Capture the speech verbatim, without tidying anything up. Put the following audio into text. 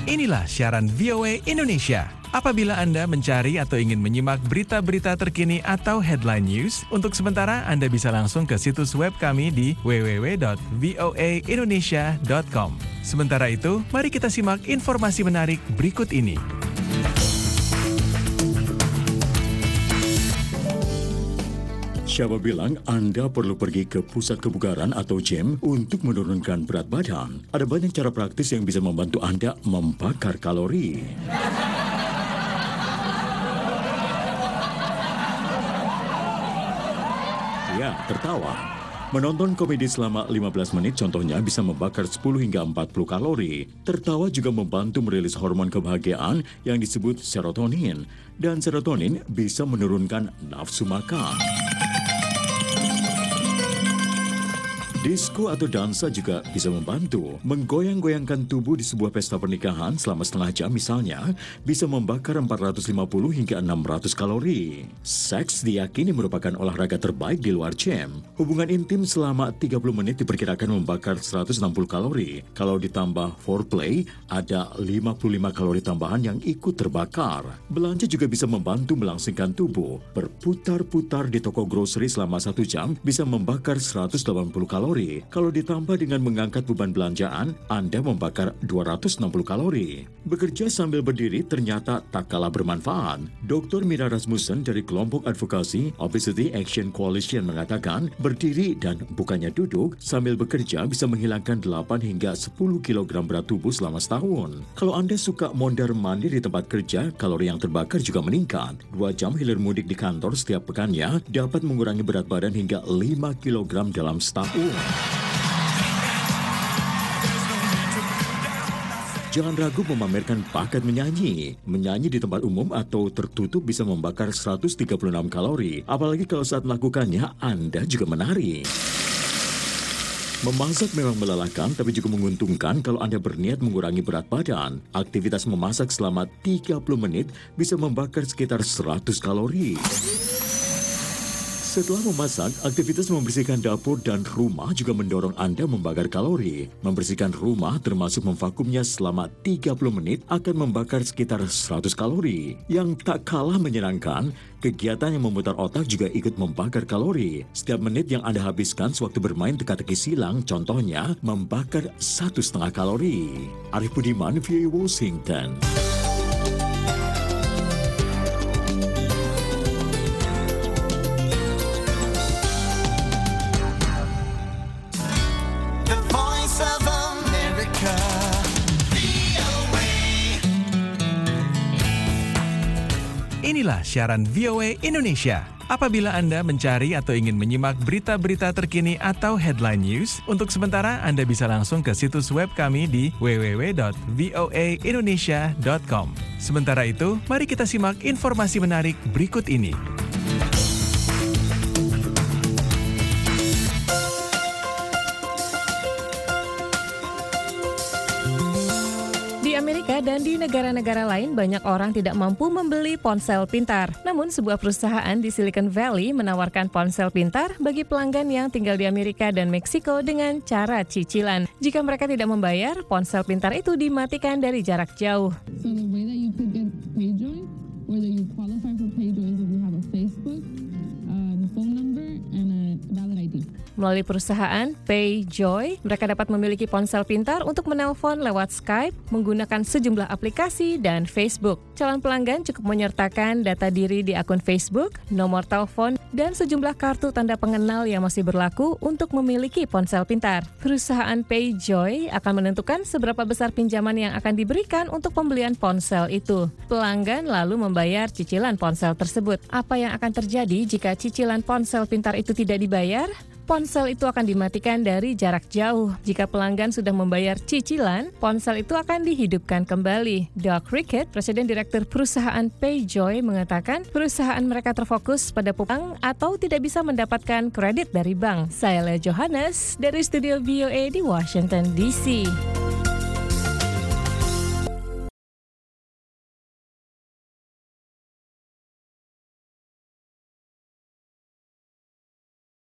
Inilah siaran V O A Indonesia. Apabila Anda mencari atau ingin menyimak berita-berita terkini atau headline news, untuk sementara Anda bisa langsung ke situs web kami di w w w dot voa indonesia dot com. Sementara itu, mari kita simak informasi menarik berikut ini. Siapa bilang Anda perlu pergi ke pusat kebugaran atau gym untuk menurunkan berat badan? Ada banyak cara praktis yang bisa membantu Anda membakar kalori. Ya, tertawa. Menonton komedi selama lima belas menit contohnya bisa membakar sepuluh hingga empat puluh kalori. Tertawa juga membantu merilis hormon kebahagiaan yang disebut serotonin. Dan serotonin bisa menurunkan nafsu makan. Disko atau dansa juga bisa membantu. Menggoyang-goyangkan tubuh di sebuah pesta pernikahan selama setengah jam misalnya bisa membakar empat ratus lima puluh hingga enam ratus kalori. Seks diyakini merupakan olahraga terbaik di luar gym. Hubungan intim selama tiga puluh menit diperkirakan membakar seratus enam puluh kalori. Kalau ditambah foreplay, ada lima puluh lima kalori tambahan yang ikut terbakar. Belanja juga bisa membantu melangsingkan tubuh. Berputar-putar di toko grocery selama satu jam bisa membakar seratus delapan puluh kalori. Kalau ditambah dengan mengangkat beban belanjaan, Anda membakar dua ratus enam puluh kalori. Bekerja sambil berdiri ternyata tak kalah bermanfaat. doktor Mira Rasmussen dari kelompok advokasi Obesity Action Coalition mengatakan, berdiri dan bukannya duduk sambil bekerja bisa menghilangkan delapan hingga sepuluh kilogram berat tubuh selama setahun. Kalau Anda suka mondar-mandir di tempat kerja, kalori yang terbakar juga meningkat. Dua jam hilir mudik di kantor setiap pekannya dapat mengurangi berat badan hingga lima kilogram dalam setahun. Jangan ragu memamerkan bakat menyanyi. Menyanyi di tempat umum atau tertutup bisa membakar seratus tiga puluh enam kalori. Apalagi kalau saat melakukannya, Anda juga menari. Memasak memang melelahkan, tapi juga menguntungkan kalau Anda berniat mengurangi berat badan. Aktivitas memasak selama tiga puluh menit bisa membakar sekitar seratus kalori. Setelah memasak, aktivitas membersihkan dapur dan rumah juga mendorong Anda membakar kalori. Membersihkan rumah termasuk memvakumnya selama tiga puluh menit akan membakar sekitar seratus kalori. Yang tak kalah menyenangkan, kegiatan yang memutar otak juga ikut membakar kalori. Setiap menit yang Anda habiskan sewaktu bermain teka-teki silang, contohnya membakar satu setengah kalori. Arif Budiman, V O A Washington. Inilah siaran V O A Indonesia. Apabila Anda mencari atau ingin menyimak berita-berita terkini atau headline news, untuk sementara Anda bisa langsung ke situs web kami di w w w dot voa indonesia dot com. Sementara itu, mari kita simak informasi menarik berikut ini. Di Amerika dan di negara-negara lain, banyak orang tidak mampu membeli ponsel pintar. Namun, sebuah perusahaan di Silicon Valley menawarkan ponsel pintar bagi pelanggan yang tinggal di Amerika dan Meksiko dengan cara cicilan. Jika mereka tidak membayar, ponsel pintar itu dimatikan dari jarak jauh. So the way that you could get PayJoy, whether you qualify for PayJoy is if you have a Facebook, um, phone number, and a valid I D. Melalui perusahaan PayJoy, mereka dapat memiliki ponsel pintar untuk menelpon lewat Skype, menggunakan sejumlah aplikasi, dan Facebook. Calon pelanggan cukup menyertakan data diri di akun Facebook, nomor telepon, dan sejumlah kartu tanda pengenal yang masih berlaku untuk memiliki ponsel pintar. Perusahaan PayJoy akan menentukan seberapa besar pinjaman yang akan diberikan untuk pembelian ponsel itu. Pelanggan lalu membayar cicilan ponsel tersebut. Apa yang akan terjadi jika cicilan ponsel pintar itu tidak dibayar? Ponsel itu akan dimatikan dari jarak jauh. Jika pelanggan sudah membayar cicilan, ponsel itu akan dihidupkan kembali. Doug Rickett, Presiden Direktur Perusahaan PayJoy, mengatakan perusahaan mereka terfokus pada bank atau tidak bisa mendapatkan kredit dari bank. Saya Lea Johannes dari studio V O A di Washington D C.